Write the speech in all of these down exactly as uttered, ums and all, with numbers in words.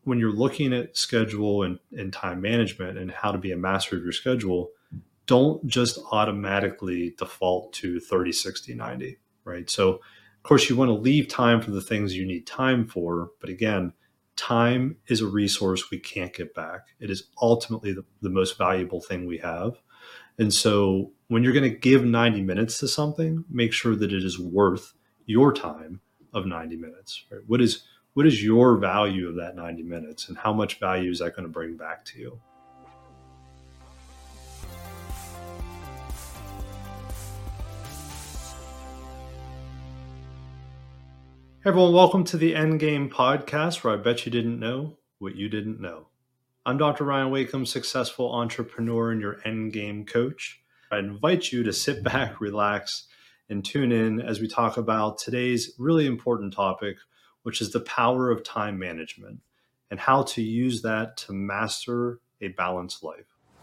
when you're looking at schedule and, and time management and how to be a master of your schedule, don't just automatically default to thirty, sixty, ninety, right? So of course you want to leave time for the things you need time for. But again, time is a resource we can't get back. It is ultimately the, the most valuable thing we have. And so when you're going to give ninety minutes to something, make sure that it is worth your time of ninety minutes, right? What is, what is your value of that ninety minutes, and how much value is that going to bring back to you? Hey everyone, welcome to the Endgame Podcast, where I bet you didn't know what you didn't know. I'm Doctor Ryan Wakeham, successful entrepreneur and your Endgame coach. I invite you to sit back, relax, and tune in as we talk about today's really important topic, which is the power of time management and how to use that to master a balanced life.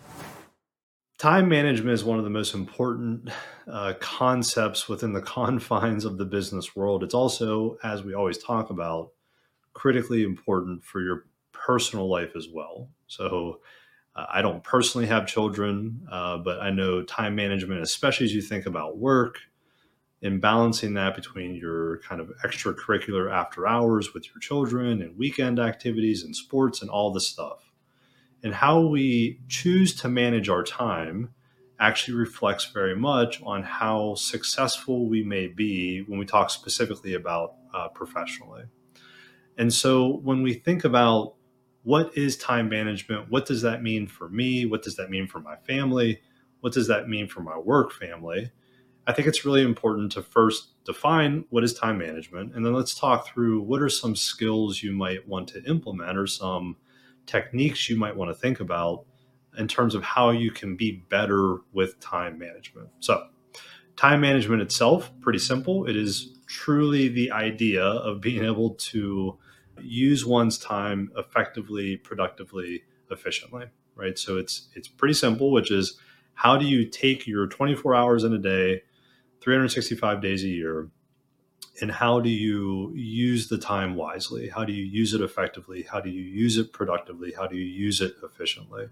Time management is one of the most important uh, concepts within the confines of the business world. It's also, as we always talk about, critically important for your personal life as well. So uh, I don't personally have children, uh, but I know time management, especially as you think about work and balancing that between your kind of extracurricular after hours with your children and weekend activities and sports and all this stuff. And how we choose to manage our time actually reflects very much on how successful we may be when we talk specifically about uh, professionally. And so when we think about what is time management, what does that mean for me? What does that mean for my family? What does that mean for my work family? I think it's really important to first define what is time management. And then let's talk through what are some skills you might want to implement or some techniques you might want to think about in terms of how you can be better with time management. So time management itself, pretty simple. It is truly the idea of being able to use one's time effectively, productively, efficiently, right? So it's it's pretty simple, which is how do you take your twenty-four hours in a day, three hundred sixty-five days a year, and how do you use the time wisely? How do you use it effectively? How do you use it productively? How do you use it efficiently?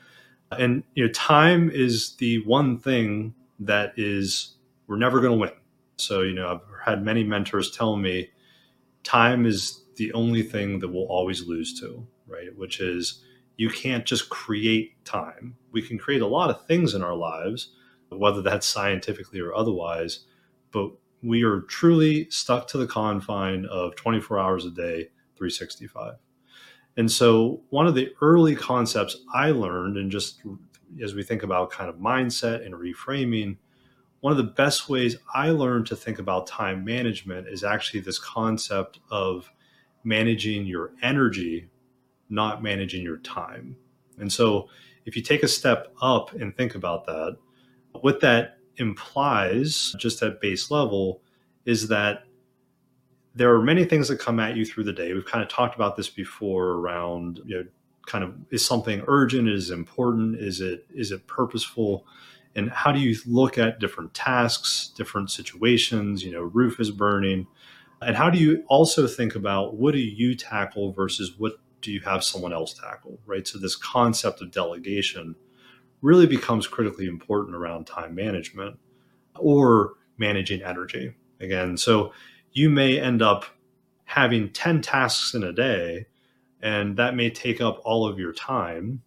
And you know, time is the one thing that is, we're never going to win. So, you know, I've had many mentors tell me time is the only thing that we'll always lose to, right? Which is you can't just create time. We can create a lot of things in our lives, whether that's scientifically or otherwise, but we are truly stuck to the confine of twenty-four hours a day, three sixty-five. And so one of the early concepts I learned, and just as we think about kind of mindset and reframing, one of the best ways I learned to think about time management is actually this concept of managing your energy, not managing your time. And so if you take a step up and think about that, what that implies, just at base level, is that there are many things that come at you through the day. We've kind of talked about this before around, you know, kind of, is something urgent? Is it important? Is it, is it purposeful? And how do you look at different tasks, different situations? You know, roof is burning. And how do you also think about what do you tackle versus what do you have someone else tackle, right? So this concept of delegation really becomes critically important around time management or managing energy. Again, so you may end up having ten tasks in a day, and that may take up all of your time.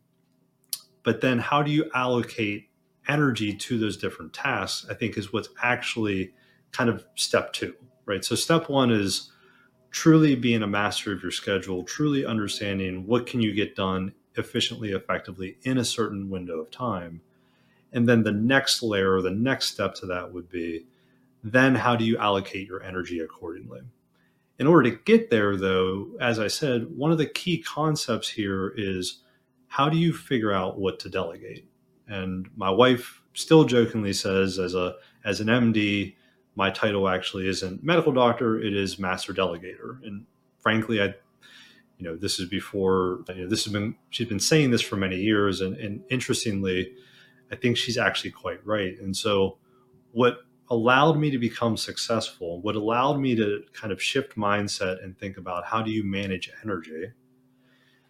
But then how do you allocate energy to those different tasks, I think, is what's actually kind of step two, right? So step one is truly being a master of your schedule, truly understanding what can you get done efficiently, effectively in a certain window of time. And then the next layer, or the next step to that would be, then how do you allocate your energy accordingly? In order to get there, though, as I said, one of the key concepts here is how do you figure out what to delegate? And my wife still jokingly says, as a as an M D, my title actually isn't medical doctor, it is master delegator. And frankly, I You know, this is before, you know, this has been, she's been saying this for many years. And, and interestingly, I think she's actually quite right. And so what allowed me to become successful, what allowed me to kind of shift mindset and think about how do you manage energy,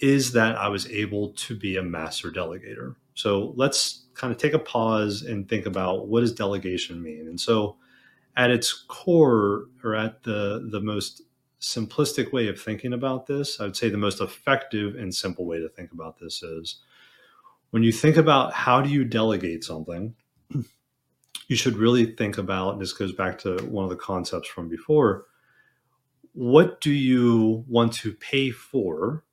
is that I was able to be a master delegator. So let's kind of take a pause and think about, what does delegation mean? And so at its core, or at the, the most simplistic way of thinking about this, I would say the most effective and simple way to think about this is, when you think about how do you delegate something, you should really think about, and this goes back to one of the concepts from before, what do you want to pay for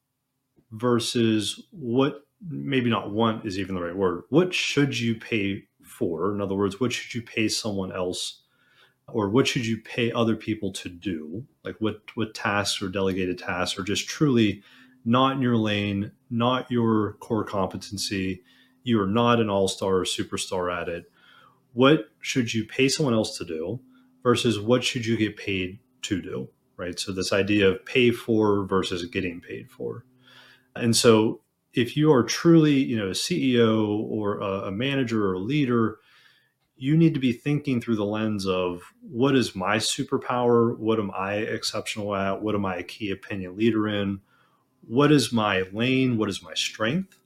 versus what, maybe not want is even the right word, what should you pay for? In other words, what should you pay someone else, or what should you pay other people to do? Like what, what tasks or delegated tasks are just truly not in your lane, not your core competency. You are not an all-star or superstar at it. What should you pay someone else to do versus what should you get paid to do, right? So this idea of pay for versus getting paid for. And so if you are truly, you know, a C E O or a, a manager or a leader, you need to be thinking through the lens of, what is my superpower? What am I exceptional at? What am I a key opinion leader in? What is my lane? What is my strength?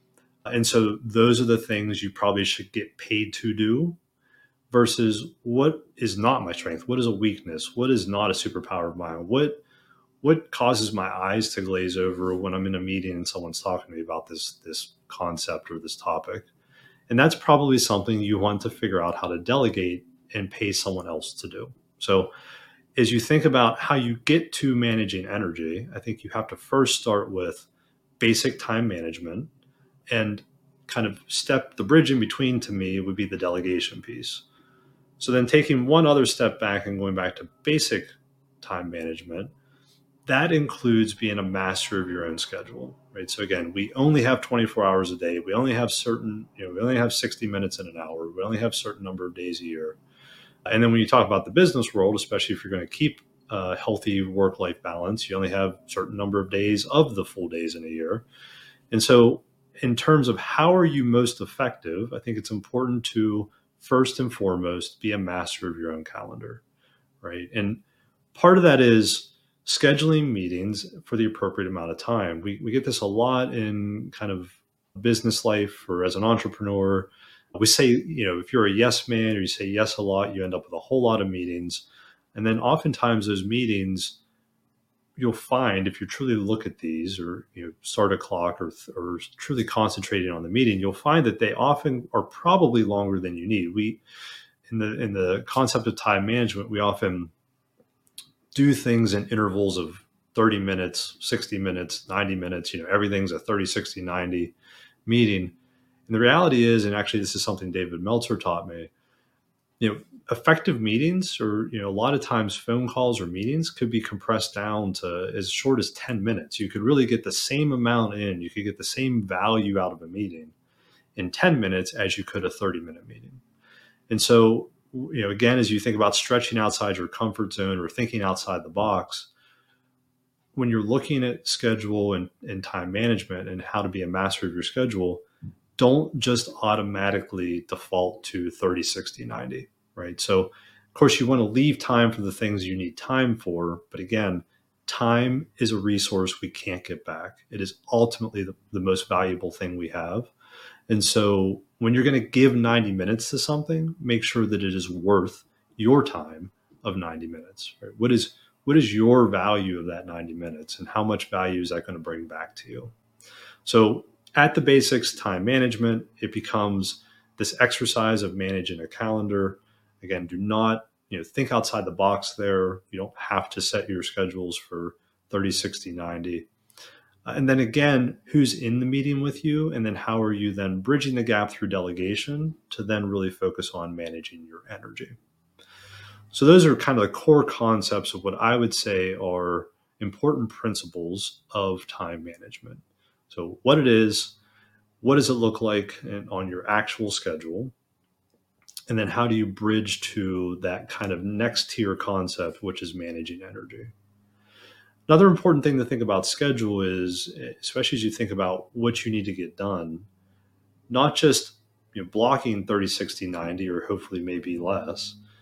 And so those are the things you probably should get paid to do, versus what is not my strength? What is a weakness? What is not a superpower of mine? What what causes my eyes to glaze over when I'm in a meeting and someone's talking to me about this, this concept or this topic? And that's probably something you want to figure out how to delegate and pay someone else to do. So as you think about how you get to managing energy, I think you have to first start with basic time management, and kind of step the bridge in between, to me, would be the delegation piece. So then taking one other step back and going back to basic time management, that includes being a master of your own schedule, right? So again, we only have twenty-four hours a day. We only have certain, you know, we only have sixty minutes in an hour. We only have a certain number of days a year. And then when you talk about the business world, especially if you're going to keep a healthy work-life balance, you only have a certain number of days of the full days in a year. And so in terms of how are you most effective, I think it's important to first and foremost be a master of your own calendar, right? And part of that is scheduling meetings for the appropriate amount of time. We, we get this a lot in kind of business life or as an entrepreneur. We say, you know, if you're a yes man or you say yes a lot, you end up with a whole lot of meetings. And then oftentimes those meetings, you'll find, if you truly look at these, or you know, start a clock, or, or truly concentrating on the meeting, you'll find that they often are probably longer than you need. We, in the in the concept of time management, we often do things in intervals of thirty minutes, sixty minutes, ninety minutes. You know, everything's a thirty, sixty, ninety meeting. And the reality is, and actually this is something David Meltzer taught me, you know, effective meetings, or, you know, a lot of times phone calls or meetings could be compressed down to as short as ten minutes. You could really get the same amount in, you could get the same value out of a meeting in ten minutes as you could a thirty minute meeting. And so, you know, again, as you think about stretching outside your comfort zone or thinking outside the box, when you're looking at schedule and, and time management and how to be a master of your schedule, don't just automatically default to thirty, sixty, ninety, right? So of course you want to leave time for the things you need time for. But again, time is a resource we can't get back. It is ultimately the, the most valuable thing we have. And so when you're going to give ninety minutes to something, make sure that it is worth your time of ninety minutes, right? What is, what is your value of that ninety minutes, and how much value is that going to bring back to you? So at the basics, time management, it becomes this exercise of managing a calendar. Again, do not, you know, think outside the box there. You don't have to set your schedules for thirty, sixty, ninety. Uh, and then again, who's in the meeting with you? And then how are you then bridging the gap through delegation to then really focus on managing your energy? So those are kind of the core concepts of what I would say are important principles of time management. So what it is, what does it look like in, on your actual schedule? And then how do you bridge to that kind of next tier concept, which is managing energy? Another important thing to think about schedule is, especially as you think about what you need to get done, not just, you know, blocking thirty, sixty, ninety, or hopefully maybe less,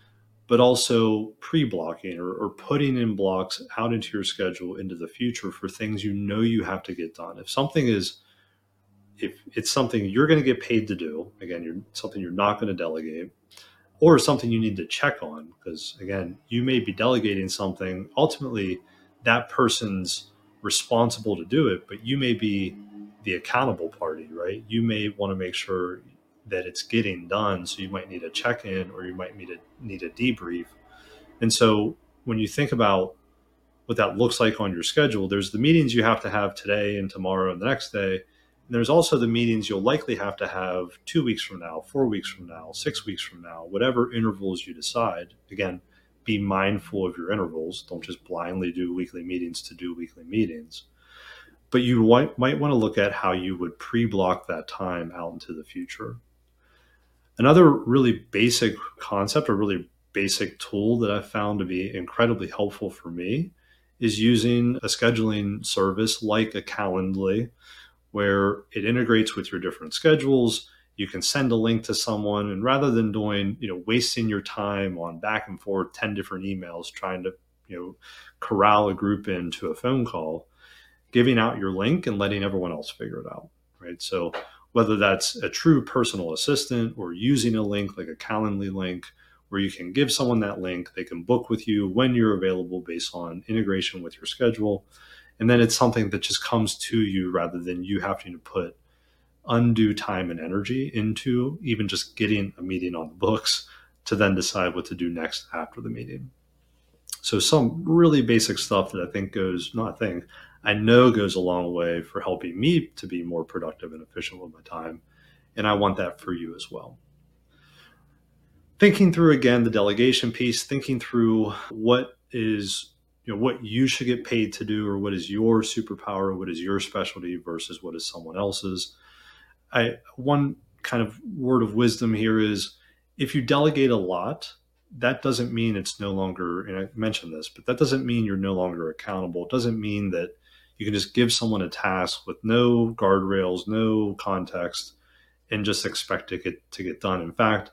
but also pre-blocking or, or putting in blocks out into your schedule into the future for things you know you have to get done. If something is, if it's something you're going to get paid to do, again, you're something you're not going to delegate, or something you need to check on, because again, you may be delegating something. Ultimately, that person's responsible to do it, but you may be the accountable party, right? You may want to make sure that it's getting done. So you might need a check-in, or you might need a, need a debrief. And so when you think about what that looks like on your schedule, there's the meetings you have to have today and tomorrow and the next day. And there's also the meetings you'll likely have to have two weeks from now, four weeks from now, six weeks from now, whatever intervals you decide. Again, be mindful of your intervals. Don't just blindly do weekly meetings to do weekly meetings. But you might, might want to look at how you would pre-block that time out into the future. Another really basic concept, or really basic tool that I found to be incredibly helpful for me, is using a scheduling service like a Calendly, where it integrates with your different schedules. You can send a link to someone, and rather than doing, you know, wasting your time on back and forth ten different emails trying to, you know, corral a group into a phone call, giving out your link and letting everyone else figure it out, right? So whether that's a true personal assistant or using a link like a Calendly link, where you can give someone that link, they can book with you when you're available based on integration with your schedule. And then it's something that just comes to you rather than you having to put undue time and energy into even just getting a meeting on the books to then decide what to do next after the meeting. So some really basic stuff that I think goes, not I think, I know goes a long way for helping me to be more productive and efficient with my time. And I want that for you as well. Thinking through, again, the delegation piece, thinking through what is, you know, what you should get paid to do, or what is your superpower, what is your specialty versus what is someone else's. I, one kind of word of wisdom here is, if you delegate a lot, that doesn't mean it's no longer, and I mentioned this, but that doesn't mean you're no longer accountable. It doesn't mean that you can just give someone a task with no guardrails, no context, and just expect it to get done. In fact,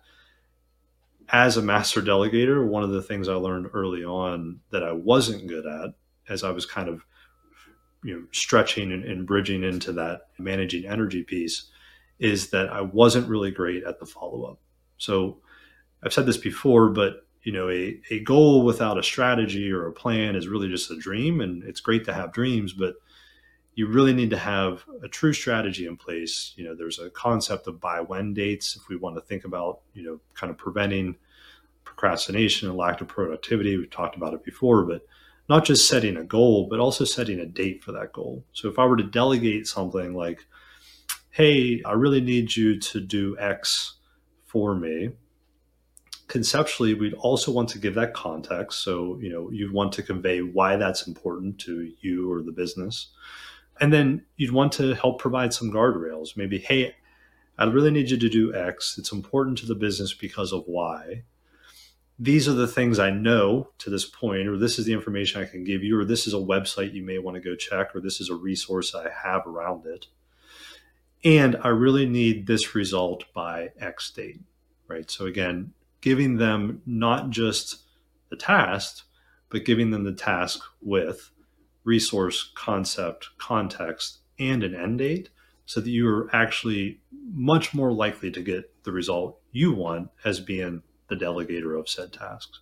as a master delegator, one of the things I learned early on that I wasn't good at, as I was kind of, you know, stretching and, and bridging into that managing energy piece, is that I wasn't really great at the follow-up. So I've said this before, but you know, a, a goal without a strategy or a plan is really just a dream. And it's great to have dreams, but you really need to have a true strategy in place. You know, there's a concept of buy when dates if we want to think about, you know, kind of preventing procrastination and lack of productivity. We've talked about it before, but not just setting a goal, but also setting a date for that goal. So if I were to delegate something like, hey, I really need you to do X for me, conceptually, we'd also want to give that context. So, you know, you'd want to convey why that's important to you or the business. And then you'd want to help provide some guardrails. Maybe, hey, I really need you to do X. It's important to the business because of Y. These are the things I know to this point, or this is the information I can give you, or this is a website you may want to go check, or this is a resource I have around it. And I really need this result by X date, right? So again, giving them not just the task, but giving them the task with resource, concept, context, and an end date, so that you are actually much more likely to get the result you want as being the delegator of said tasks.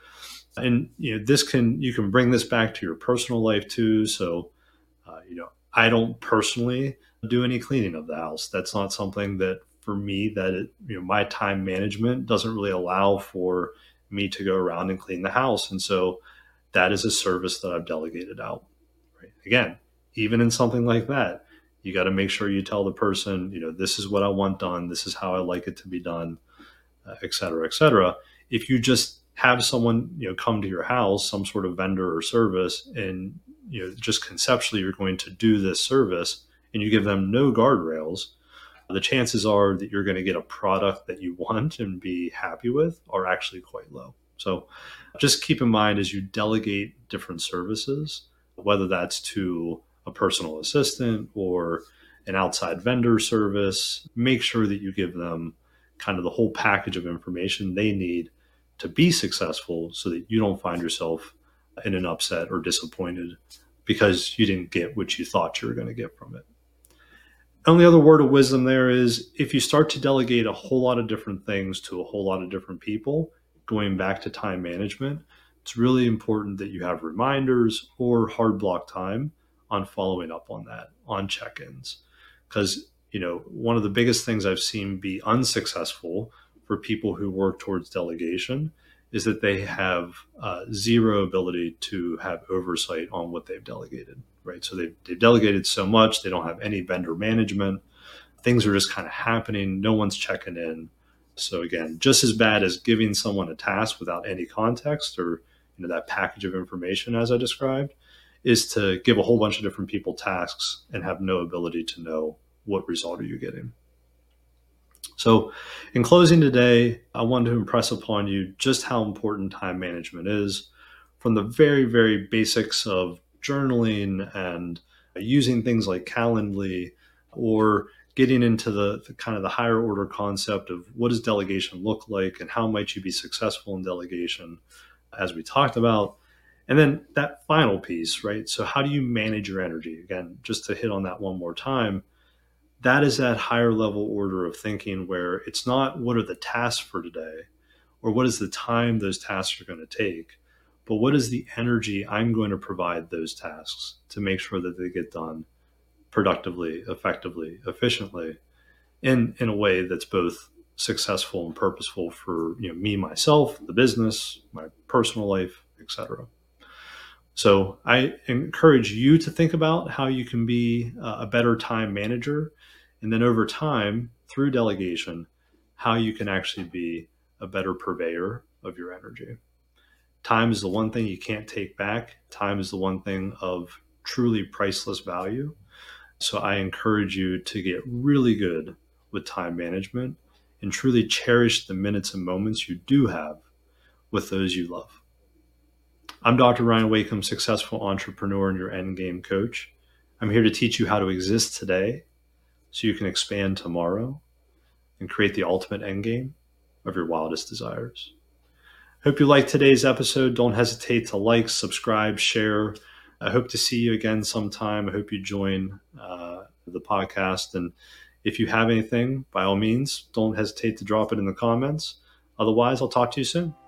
And you know, this can, you can bring this back to your personal life too. So, uh, you know, I don't personally do any cleaning of the house. That's not something that for me, that it, you know, my time management doesn't really allow for me to go around and clean the house. And so that is a service that I've delegated out. Right? Again, even in something like that, you got to make sure you tell the person, you know, this is what I want done. This is how I like it to be done, uh, et cetera, et cetera. If you just have someone, you know, come to your house, some sort of vendor or service, and, you know, just conceptually you're going to do this service and you give them no guardrails, the chances are that you're going to get a product that you want and be happy with are actually quite low. So just keep in mind as you delegate different services, whether that's to a personal assistant or an outside vendor service, make sure that you give them kind of the whole package of information they need to be successful so that you don't find yourself in an upset or disappointed because you didn't get what you thought you were going to get from it. Only other word of wisdom there is if you start to delegate a whole lot of different things to a whole lot of different people, going back to time management, it's really important that you have reminders or hard block time on following up on that, on check-ins. Because, you know, one of the biggest things I've seen be unsuccessful for people who work towards delegation is that they have uh, zero ability to have oversight on what they've delegated, right? So they've, they've delegated so much, they don't have any vendor management. Things are just kind of happening. No one's checking in. So again, just as bad as giving someone a task without any context or, you know, that package of information as I described, is to give a whole bunch of different people tasks and have no ability to know what result are you getting. So in closing today, I wanted to impress upon you just how important time management is, from the very, very basics of journaling and using things like Calendly, or getting into the, the kind of the higher order concept of what does delegation look like and how might you be successful in delegation, as we talked about. And then that final piece, right? So how do you manage your energy? Again, just to hit on that one more time, that is that higher level order of thinking where it's not what are the tasks for today or what is the time those tasks are going to take, but what is the energy I'm going to provide those tasks to make sure that they get done productively, effectively, efficiently, in, in a way that's both successful and purposeful for, you know, me, myself, the business, my personal life, et cetera. So I encourage you to think about how you can be a better time manager. And then over time, through delegation, how you can actually be a better purveyor of your energy. Time is the one thing you can't take back. Time is the one thing of truly priceless value. So I encourage you to get really good with time management and truly cherish the minutes and moments you do have with those you love. I'm Doctor Ryan Wakeham, successful entrepreneur and your endgame coach. I'm here to teach you how to exist today so you can expand tomorrow and create the ultimate endgame of your wildest desires. Hope you liked today's episode. Don't hesitate to like, subscribe, share. I hope to see you again sometime. I hope you join uh, the podcast. And if you have anything, by all means, don't hesitate to drop it in the comments. Otherwise, I'll talk to you soon.